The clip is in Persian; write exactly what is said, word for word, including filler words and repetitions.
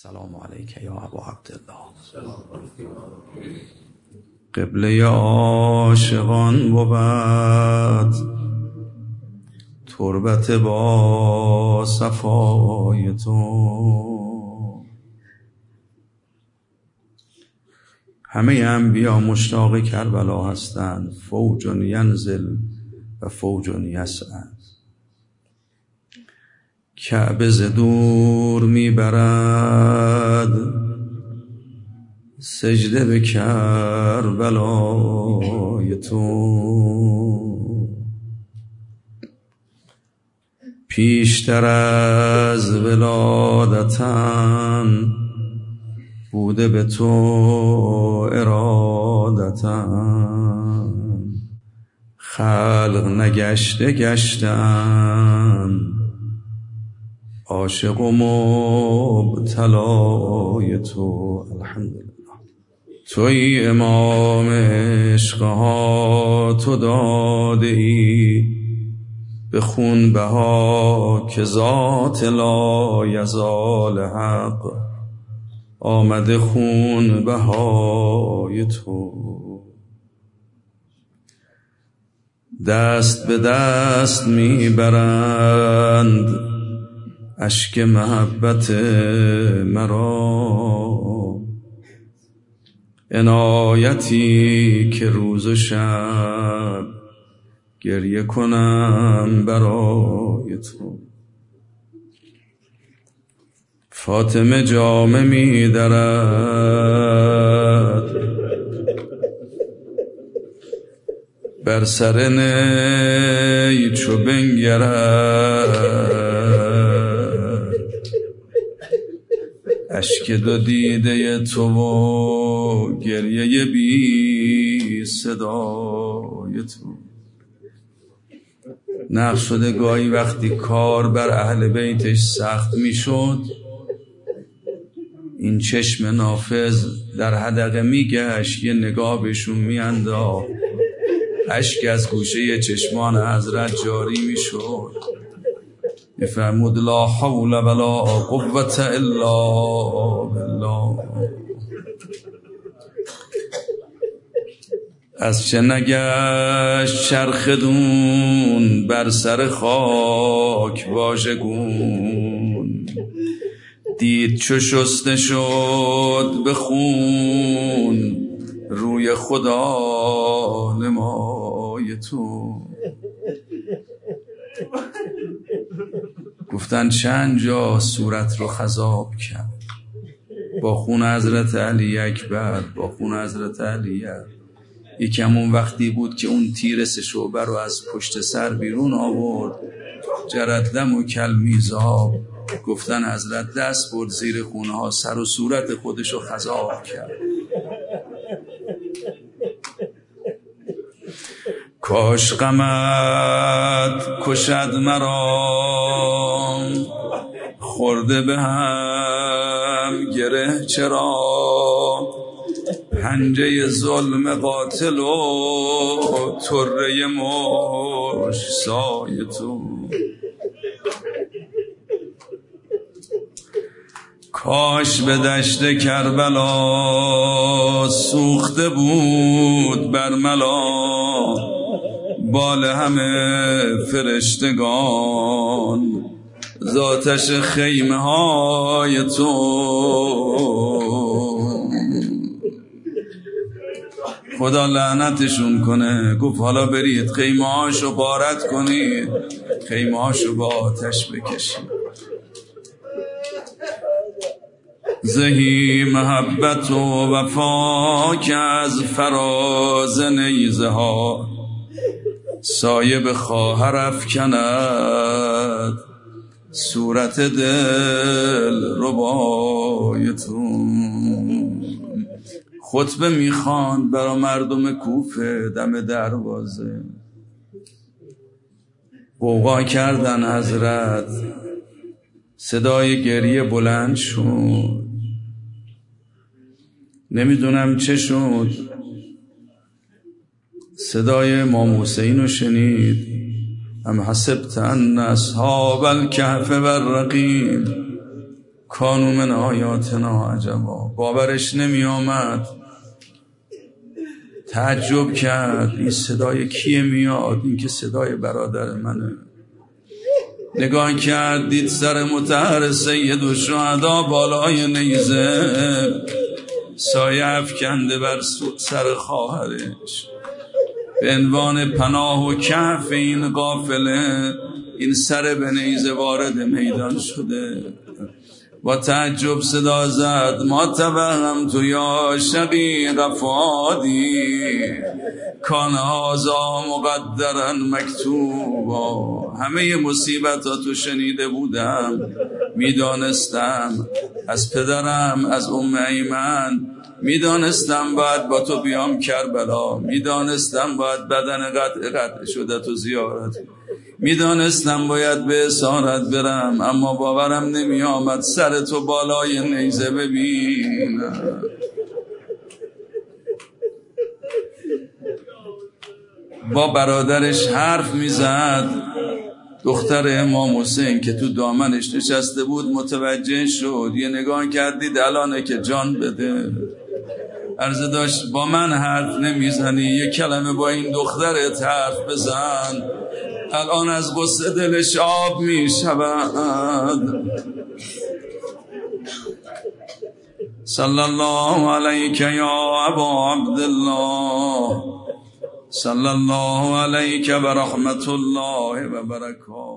السلام علیک یا ابا عبدالله. قبله عاشقان بود تربت با صفای تو. همه انبیا مشتاق کربلا هستند. فوج ینزل و فوج یصعد. کعبه ز دور میبرد سجده به کربلای تو. پیشتر از ولادتم بوده به تو ارادتم. خلق نگشته گشتم عاشق و مبتلای تو. الحمدلله. توی امام عشقها تو داده ای به خون بها که ذات لا یزال حق آمده خون بهای تو. دست به دست میبرند اشک محبت مرا. عنایتی که روز و شب گریه کنم برای تو. فاطمه جامه می درد بر سر نی چو بنگرد. اشک دو دیده تو و گریه بی صدای تو. نقش شده گاهی وقتی کار بر اهل بیتش سخت میشد این چشم نافذ در حدقه میگشت یه نگاه بهشون میانداخت. اشک از گوشه چشمان حضرت جاری میشد. میفرمود لا حول ولا قوة الا بالله. از چه نگشت چرخ دون بر سر خاک واژگون. دید چو شسته شد به خون روی خدا نمای تو. گفتن چند جا صورت رو خضاب کرد با خون حضرت علی اکبر، با خون حضرت علی. یکم اون وقتی بود که اون تیر سه شعبه رو از پشت سر بیرون آورد. جرت دم و کل میزاب. گفتن حضرت دست برد زیر خونها سر و صورت خودشو خضاب کرد. کاش غمت کشد مرا خورده به هم گره چرا. پنجه ظلم قاتل و طره مشت سای تو. کاش به دشت کربلا سوخته بود برملا بال همه فرشتگان ذاتش خیمه های تو. خدا لعنتشون کنه. گفت حالا برید خیمه هاشو غارت کنید، خیمه هاشو با آتش بکشید. زهی محبت و وفا که از فراز نیزه ها سایه به خواهر افکند صورت دل ربای تو. خطبه میخواند برا مردم کوفه دم دروازه. غوغا کردن حضرت. صدای گریه بلند شد. نمیدونم چه شد. صدای امام حسین رو شنید. ام حسبت ان اصحاب الکهف والرقیم کانوا من آیاتنا عجبا. باورش نمی آمد، تعجب کرد این صدای کیه میاد؟ این که صدای برادر منه. نگاه کرد دید سر مطهر سید الشهدا بالای نیزه سایه افکنده بر سر خواهرش. به عنوان پناه و کهف این قافله این سر به نیزه وارد میدان شده. با تعجب صدا زد ما توهم تو یا شقیق فادی کان هذا مقدرا مکتوبا. همه مصیبت ها تو شنیده بودم، میدانستم از پدرم از ام ایمن، میدانستم باید با تو بیام کربلا، میدانستم باید بدن قطع قطع شده تو زیارت، میدانستم باید به اسارت برم، اما باورم نمی آمد سر تو بالای نیزه ببینم. با برادرش حرف میزد. دختر امام حسین که تو دامنش نشسته بود متوجه شد، یه نگاه کردید الانه که جان بده. عرض داشت با من حرف نمیزنی؟ یه کلمه با این دخترت حرف بزن، الان از غصه دلش آب می شود. صلی الله علیک یا ابا عبدالله، صلی الله علیک و رحمت الله و برکاته.